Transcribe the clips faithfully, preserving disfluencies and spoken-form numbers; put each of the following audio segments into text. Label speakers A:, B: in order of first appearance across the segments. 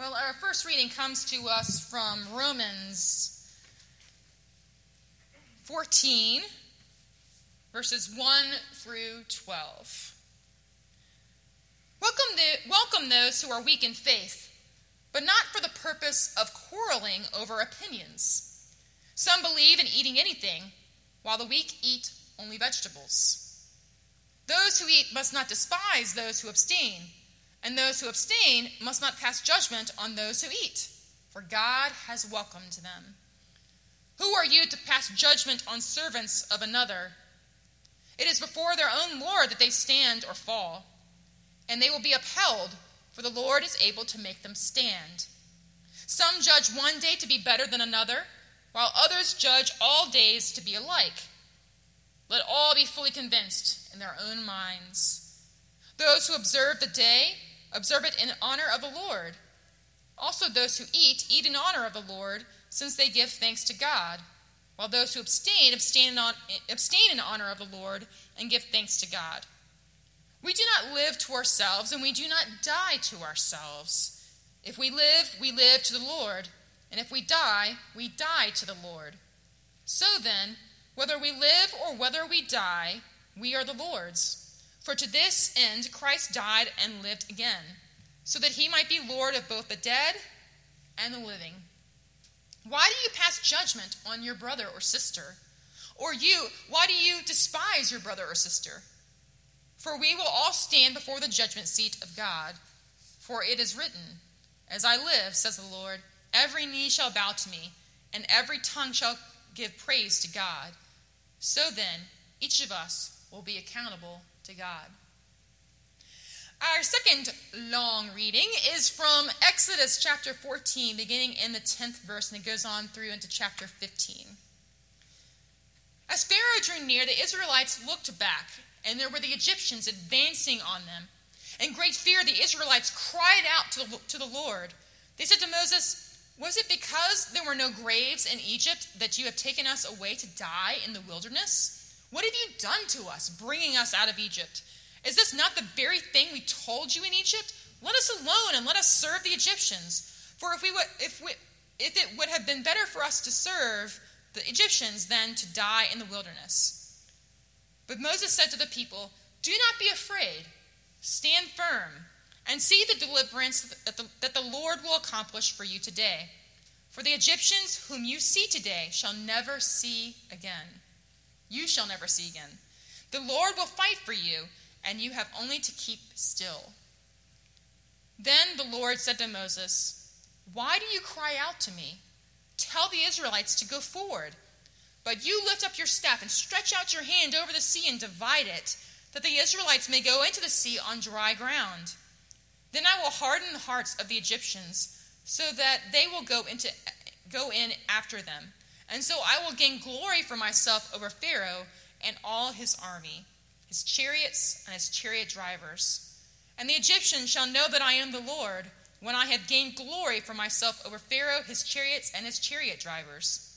A: Well, our first reading comes to us from Romans fourteen, verses one through twelve. Welcome, the, welcome those who are weak in faith, but not for the purpose of quarreling over opinions. Some believe in eating anything, while the weak eat only vegetables. Those who eat must not despise those who abstain, and those who abstain must not pass judgment on those who eat, for God has welcomed them. Who are you to pass judgment on servants of another? It is before their own Lord that they stand or fall, and they will be upheld, for the Lord is able to make them stand. Some judge one day to be better than another, while others judge all days to be alike. Let all be fully convinced in their own minds. Those who observe the day, observe it in honor of the Lord. Also those who eat, eat in honor of the Lord, since they give thanks to God, while those who abstain, abstain in, on, abstain in honor of the Lord and give thanks to God. We do not live to ourselves, and we do not die to ourselves. If we live, we live to the Lord, and if we die, we die to the Lord. So then, whether we live or whether we die, we are the Lord's. For to this end Christ died and lived again, so that he might be Lord of both the dead and the living. Why do you pass judgment on your brother or sister? Or you, why do you despise your brother or sister? For we will all stand before the judgment seat of God. For it is written, "As I live, says the Lord, every knee shall bow to me, and every tongue shall give praise to God." So then, each of us will be accountable to God. Our second long reading is from Exodus chapter fourteen, beginning in the tenth verse, and it goes on through into chapter fifteen. As Pharaoh drew near, the Israelites looked back, and there were the Egyptians advancing on them. In great fear, the Israelites cried out to the, to the Lord. They said to Moses, "Was it because there were no graves in Egypt that you have taken us away to die in the wilderness? What have you done to us, bringing us out of Egypt? Is this not the very thing we told you in Egypt? Let us alone and let us serve the Egyptians. For if we would, if we, if it would have been better for us to serve the Egyptians than to die in the wilderness." But Moses said to the people, "Do not be afraid. Stand firm and see the deliverance that the, that the Lord will accomplish for you today. For the Egyptians whom you see today shall never see again. You shall never see again. The Lord will fight for you, and you have only to keep still." Then the Lord said to Moses, "Why do you cry out to me? Tell the Israelites to go forward. But you lift up your staff and stretch out your hand over the sea and divide it, that the Israelites may go into the sea on dry ground. Then I will harden the hearts of the Egyptians, so that they will go into go in after them. And so I will gain glory for myself over Pharaoh and all his army, his chariots and his chariot drivers. And the Egyptians shall know that I am the Lord, when I have gained glory for myself over Pharaoh, his chariots, and his chariot drivers."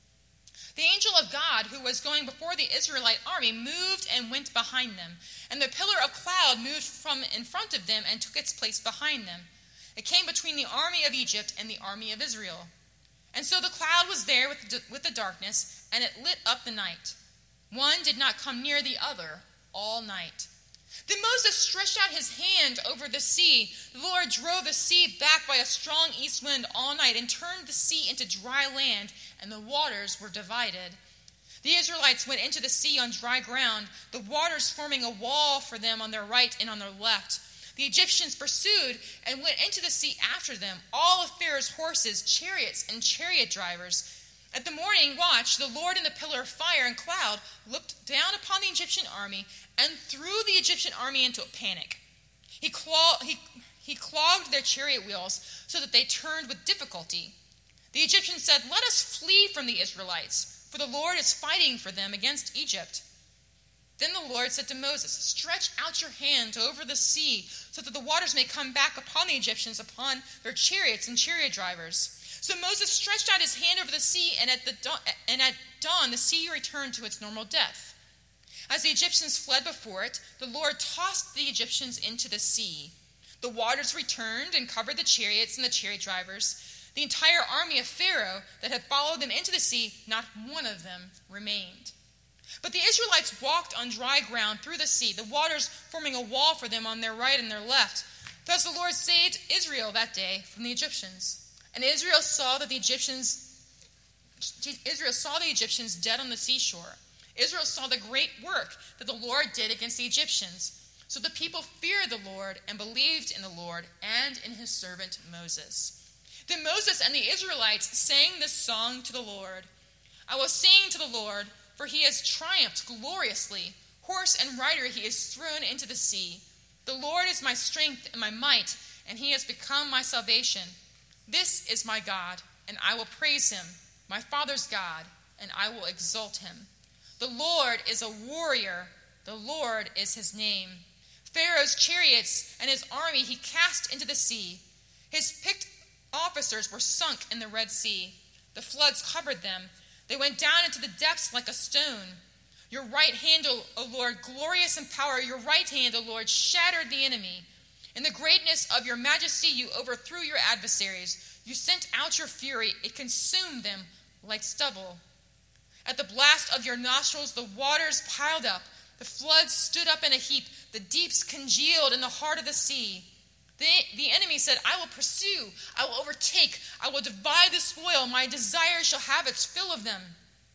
A: The angel of God, who was going before the Israelite army, moved and went behind them. And the pillar of cloud moved from in front of them and took its place behind them. It came between the army of Egypt and the army of Israel. And so the cloud was there with the, with the darkness, and it lit up the night. One did not come near the other all night. Then Moses stretched out his hand over the sea. The Lord drove the sea back by a strong east wind all night and turned the sea into dry land, and the waters were divided. The Israelites went into the sea on dry ground, the waters forming a wall for them on their right and on their left. The Egyptians pursued and went into the sea after them, all of Pharaoh's horses, chariots, and chariot drivers. At the morning watch, the Lord in the pillar of fire and cloud looked down upon the Egyptian army and threw the Egyptian army into a panic. He, claw, he, he clogged their chariot wheels so that they turned with difficulty. The Egyptians said, "Let us flee from the Israelites, for the Lord is fighting for them against Egypt." Then the Lord said to Moses, "Stretch out your hand over the sea, so that the waters may come back upon the Egyptians, upon their chariots and chariot drivers." So Moses stretched out his hand over the sea, and at, the dawn, and at dawn the sea returned to its normal depth. As the Egyptians fled before it, the Lord tossed the Egyptians into the sea. The waters returned and covered the chariots and the chariot drivers. The entire army of Pharaoh that had followed them into the sea, not one of them remained. But the Israelites walked on dry ground through the sea, the waters forming a wall for them on their right and their left. Thus the Lord saved Israel that day from the Egyptians. And Israel saw that the Egyptians Israel saw the Egyptians dead on the seashore. Israel saw the great work that the Lord did against the Egyptians. So the people feared the Lord and believed in the Lord and in his servant Moses. Then Moses and the Israelites sang this song to the Lord. I will sing to the Lord, for he has triumphed gloriously. Horse and rider he is thrown into the sea. The Lord is my strength and my might, and he has become my salvation. This is my God, and I will praise him, my father's God, and I will exalt him. The Lord is a warrior. The Lord is his name. Pharaoh's chariots and his army he cast into the sea. His picked officers were sunk in the Red Sea. The floods covered them. They went down into the depths like a stone. Your right hand, O Lord, glorious in power, your right hand, O Lord, shattered the enemy. In the greatness of your majesty, you overthrew your adversaries. You sent out your fury. It consumed them like stubble. At the blast of your nostrils, the waters piled up. The floods stood up in a heap. The deeps congealed in the heart of the sea. The, the enemy said, I will pursue. I will overtake. I will divide the spoil. My desire shall have its fill of them.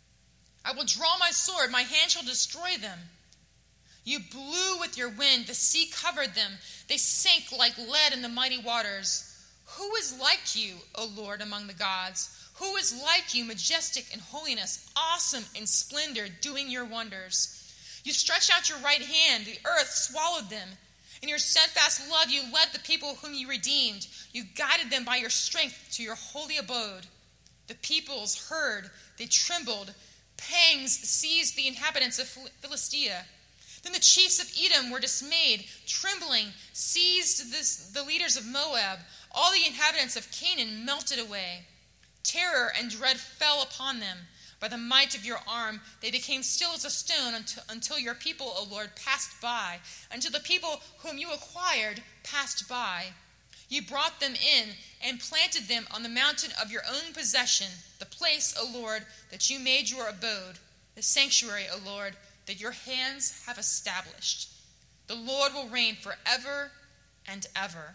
A: I will draw my sword. My hand shall destroy them. You blew with your wind. The sea covered them. They sank like lead in the mighty waters. Who is like you, O Lord, among the gods? Who is like you, majestic in holiness, awesome in splendor, doing your wonders? You stretched out your right hand. The earth swallowed them. In your steadfast love, you led the people whom you redeemed. You guided them by your strength to your holy abode. The peoples heard. They trembled. Pangs seized the inhabitants of Philistia. Then the chiefs of Edom were dismayed, trembling, seized this, the leaders of Moab. All the inhabitants of Canaan melted away. Terror and dread fell upon them. By the might of your arm, they became still as a stone until, until your people, O Lord, passed by, until the people whom you acquired passed by. You brought them in and planted them on the mountain of your own possession, the place, O Lord, that you made your abode, the sanctuary, O Lord, that your hands have established. The Lord will reign forever and ever.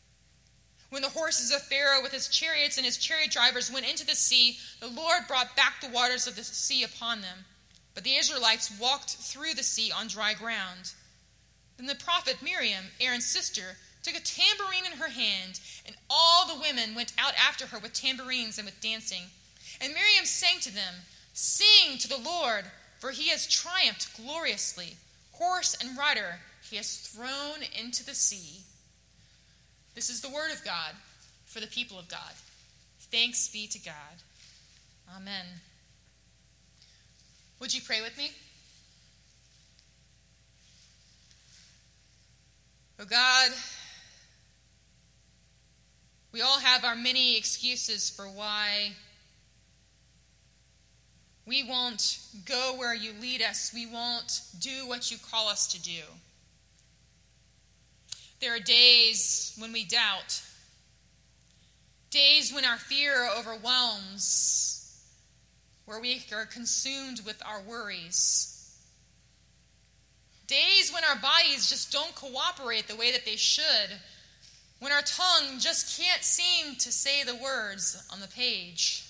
A: When the horses of Pharaoh with his chariots and his chariot drivers went into the sea, the Lord brought back the waters of the sea upon them. But the Israelites walked through the sea on dry ground. Then the prophet Miriam, Aaron's sister, took a tambourine in her hand, and all the women went out after her with tambourines and with dancing. And Miriam sang to them, Sing to the Lord, for he has triumphed gloriously. Horse and rider he has thrown into the sea. This is the word of God for the people of God. Thanks be to God. Amen. Would you pray with me? Oh God, we all have our many excuses for why we won't go where you lead us. We won't do what you call us to do. There are days when we doubt, days when our fear overwhelms, where we are consumed with our worries, days when our bodies just don't cooperate the way that they should, when our tongue just can't seem to say the words on the page.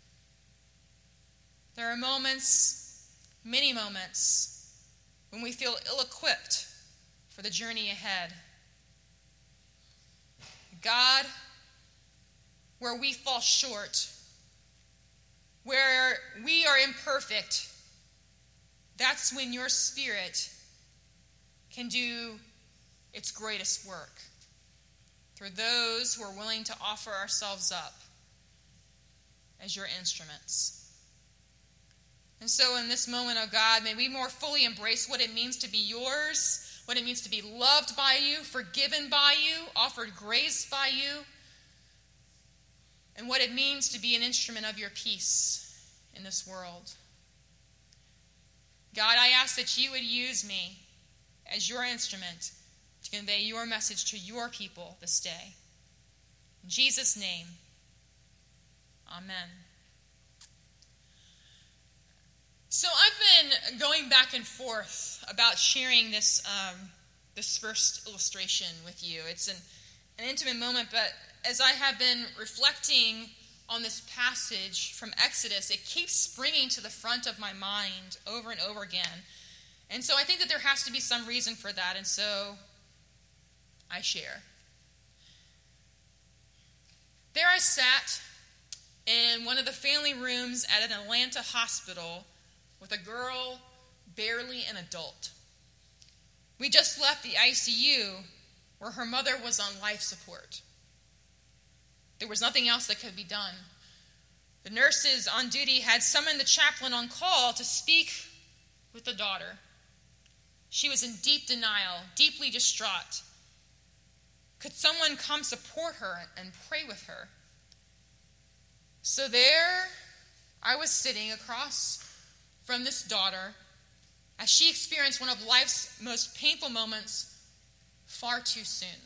A: There are moments, many moments, when we feel ill-equipped for the journey ahead. God, where we fall short, where we are imperfect, that's when your Spirit can do its greatest work through those who are willing to offer ourselves up as your instruments. And so in this moment, oh God, may we more fully embrace what it means to be yours, what it means to be loved by you, forgiven by you, offered grace by you, and what it means to be an instrument of your peace in this world. God, I ask that you would use me as your instrument to convey your message to your people this day. In Jesus' name, amen. So I've been going back and forth about sharing this um, this first illustration with you. It's an, an intimate moment, but as I have been reflecting on this passage from Exodus, it keeps springing to the front of my mind over and over again. And so I think that there has to be some reason for that, and so I share. There I sat in one of the family rooms at an Atlanta hospital with a girl barely an adult. We just left the I C U where her mother was on life support. There was nothing else that could be done. The nurses on duty had summoned the chaplain on call to speak with the daughter. She was in deep denial, deeply distraught. Could someone come support her and pray with her? So there I was sitting across from this daughter as she experienced one of life's most painful moments far too soon.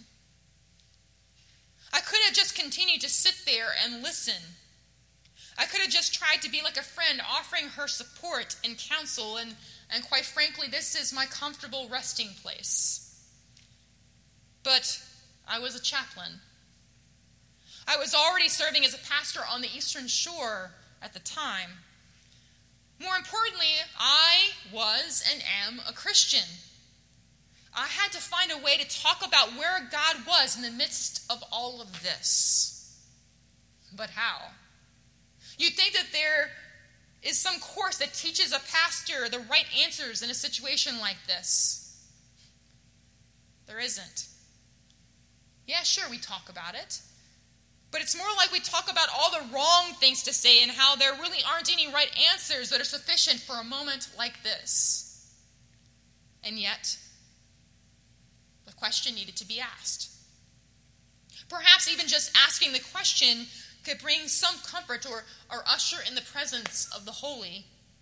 A: I could have just continued to sit there and listen. I could have just tried to be like a friend, offering her support and counsel, and, and quite frankly, this is my comfortable resting place. But I was a chaplain. I was already serving as a pastor on the Eastern Shore at the time. More importantly, I was and am a Christian. I had to find a way to talk about where God was in the midst of all of this. But how? You'd think that there is some course that teaches a pastor the right answers in a situation like this. There isn't. Yeah, sure, we talk about it. But it's more like we talk about all the wrong things to say and how there really aren't any right answers that are sufficient for a moment like this. And yet, the question needed to be asked. Perhaps even just asking the question could bring some comfort or, or usher in the presence of the holy.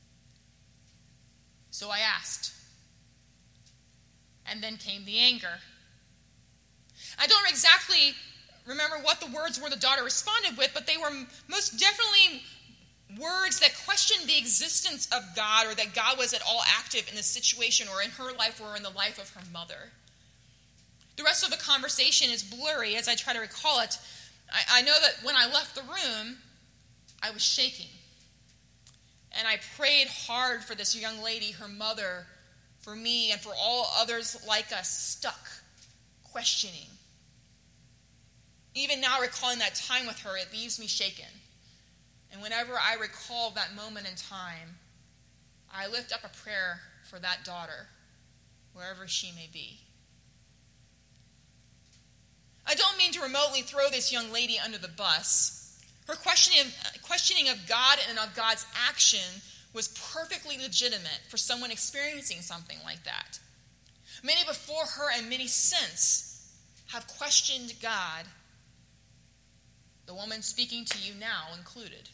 A: So I asked. And then came the anger. I don't exactly remember what the words were the daughter responded with, but they were most definitely words that questioned the existence of God, or that God was at all active in the situation or in her life or in the life of her mother. The rest of the conversation is blurry as I try to recall it. I, I know that when I left the room, I was shaking. And I prayed hard for this young lady, her mother, for me, and for all others like us stuck, questioning. Even now, recalling that time with her, it leaves me shaken. And whenever I recall that moment in time, I lift up a prayer for that daughter, wherever she may be. I don't mean to remotely throw this young lady under the bus. Her questioning of, questioning of God and of God's action was perfectly legitimate for someone experiencing something like that. Many before her and many since have questioned God, the woman speaking to you now included.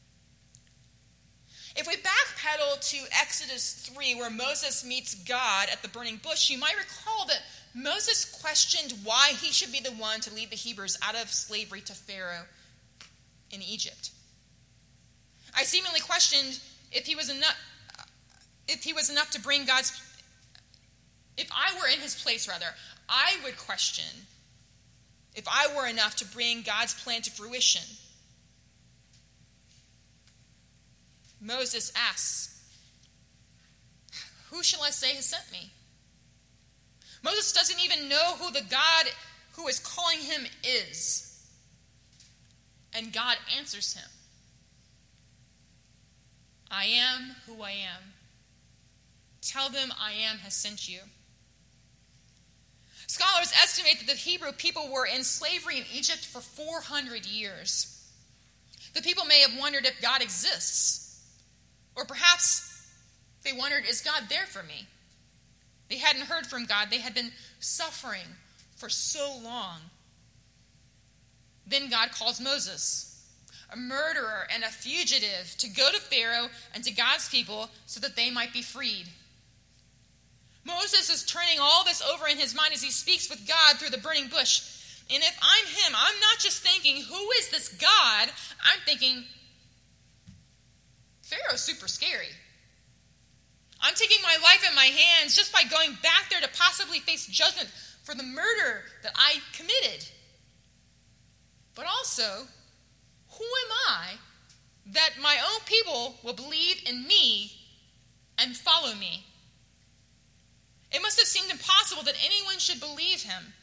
A: If we backpedal to Exodus three, where Moses meets God at the burning bush, you might recall that Moses questioned why he should be the one to lead the Hebrews out of slavery to Pharaoh in Egypt. I seemingly questioned if he was enough, if he was enough to bring God's, if I were in his place, rather, I would question if I were enough to bring God's plan to fruition. Moses asks, "Who shall I say has sent me?" Moses doesn't even know who the God who is calling him is. And God answers him, "I am who I am. Tell them I am has sent you." Scholars estimate that the Hebrew people were in slavery in Egypt for four hundred years. The people may have wondered if God exists. Or perhaps they wondered, is God there for me? They hadn't heard from God. They had been suffering for so long. Then God calls Moses, a murderer and a fugitive, to go to Pharaoh and to God's people so that they might be freed. Moses is turning planning all this over in his mind as he speaks with God through the burning bush. And if I'm him, I'm not just thinking, who is this God? I'm thinking, Pharaoh's super scary. I'm taking my life in my hands just by going back there to possibly face judgment for the murder that I committed. But also, who am I that my own people will believe in me and follow me? It must have seemed impossible that anyone should believe him.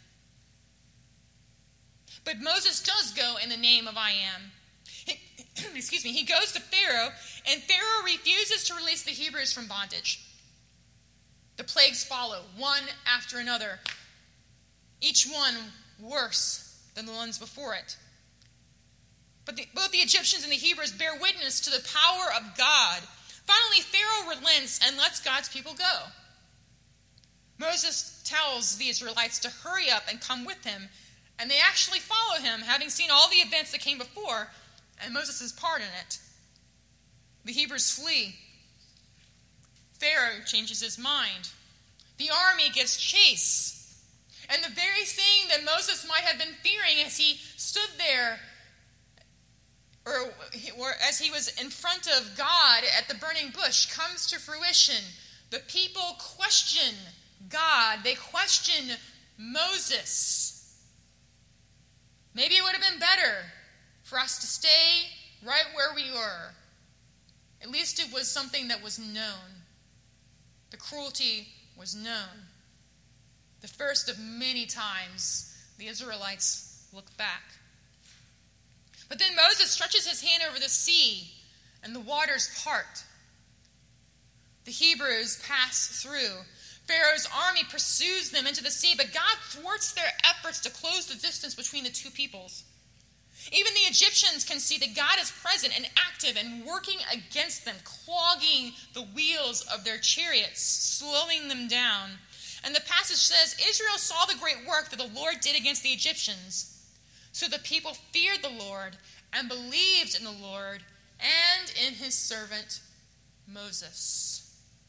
A: But Moses does go in the name of I am. He, excuse me, he goes to Pharaoh, and Pharaoh refuses to release the Hebrews from bondage. The plagues follow, one after another, each one worse than the ones before it. But the, both the Egyptians and the Hebrews bear witness to the power of God. Finally, Pharaoh relents and lets God's people go. Moses tells the Israelites to hurry up and come with him, and they actually follow him, having seen all the events that came before, and Moses' part in it. The Hebrews flee. Pharaoh changes his mind. The army gives chase. And the very thing that Moses might have been fearing as he stood there, or, or as he was in front of God at the burning bush, comes to fruition. The people question God. They question Moses. Maybe it would have been better for us to stay right where we were. At least it was something that was known. The cruelty was known. The first of many times the Israelites look back. But then Moses stretches his hand over the sea, and the waters part. The Hebrews pass through. Pharaoh's army pursues them into the sea, but God thwarts their efforts to close the distance between the two peoples. Even the Egyptians can see that God is present and active and working against them, clogging the wheels of their chariots, slowing them down. And the passage says, Israel saw the great work that the Lord did against the Egyptians. So the people feared the Lord and believed in the Lord and in his servant Moses.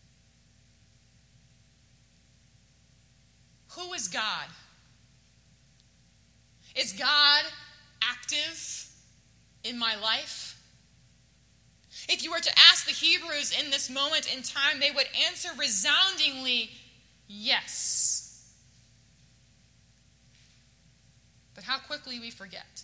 A: Who is God? Is God active in my life? If you were to ask the Hebrews in this moment in time, they would answer resoundingly, yes. But how quickly we forget.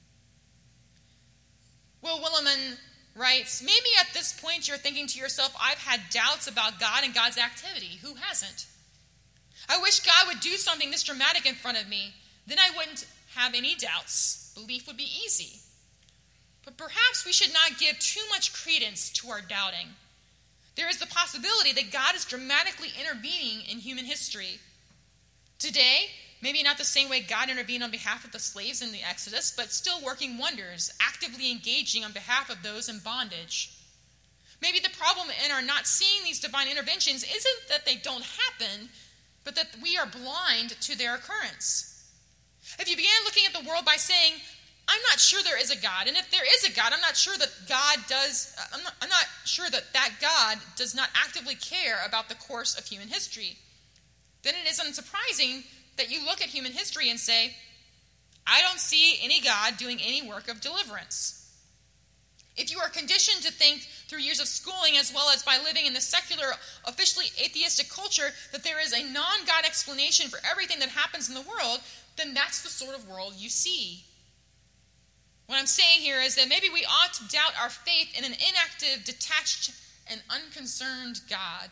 A: Will Willimon writes, maybe at this point you're thinking to yourself, I've had doubts about God and God's activity. Who hasn't? I wish God would do something this dramatic in front of me. Then I wouldn't have any doubts. Belief would be easy. But perhaps we should not give too much credence to our doubting. There is the possibility that God is dramatically intervening in human history. Today, maybe not the same way God intervened on behalf of the slaves in the Exodus, but still working wonders, actively engaging on behalf of those in bondage. Maybe the problem in our not seeing these divine interventions isn't that they don't happen, but that we are blind to their occurrence. If you began looking at the world by saying, I'm not sure there is a God, and if there is a God, I'm not sure that God does, I'm not, I'm not sure that that God does not actively care about the course of human history, then it is unsurprising that you look at human history and say, I don't see any God doing any work of deliverance. If you are conditioned to think through years of schooling as well as by living in the secular, officially atheistic culture that there is a non-God explanation for everything that happens in the world, then that's the sort of world you see. What I'm saying here is that maybe we ought to doubt our faith in an inactive, detached, and unconcerned God.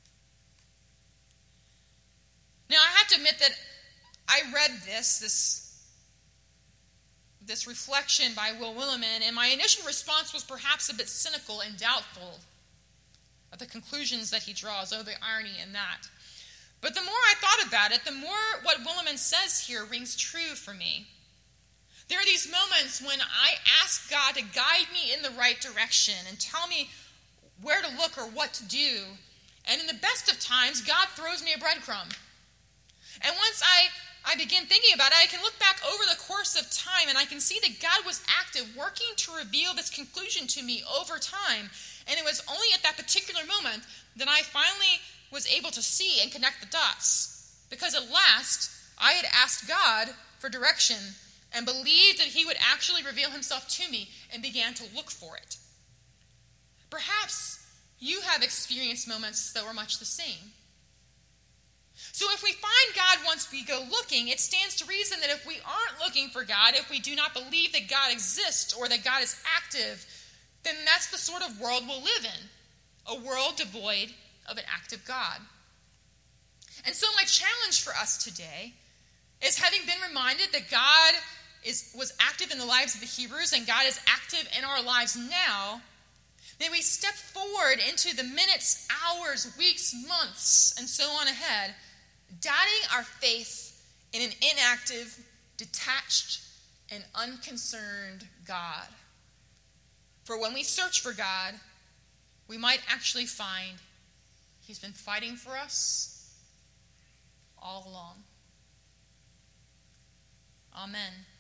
A: Now, I have to admit that I read this, this This reflection by Will Willimon, and my initial response was perhaps a bit cynical and doubtful of the conclusions that he draws. Oh, the irony in that. But the more I thought about it, the more what Willimon says here rings true for me. There are these moments when I ask God to guide me in the right direction and tell me where to look or what to do. And in the best of times, God throws me a breadcrumb. And once I I begin thinking about it, I can look back over the course of time and I can see that God was active, working to reveal this conclusion to me over time. And it was only at that particular moment that I finally was able to see and connect the dots. because at last I had asked God for direction and believed that he would actually reveal himself to me and began to look for it. Perhaps you have experienced moments that were much the same. So if we find God once we go looking, it stands to reason that if we aren't looking for God, if we do not believe that God exists or that God is active, then that's the sort of world we'll live in, a world devoid of an active God. And so my challenge for us today is, having been reminded that God is, was active in the lives of the Hebrews and God is active in our lives now, may we step forward into the minutes, hours, weeks, months, and so on ahead, doubting our faith in an inactive, detached, and unconcerned God. For when we search for God, we might actually find he's been fighting for us all along. Amen.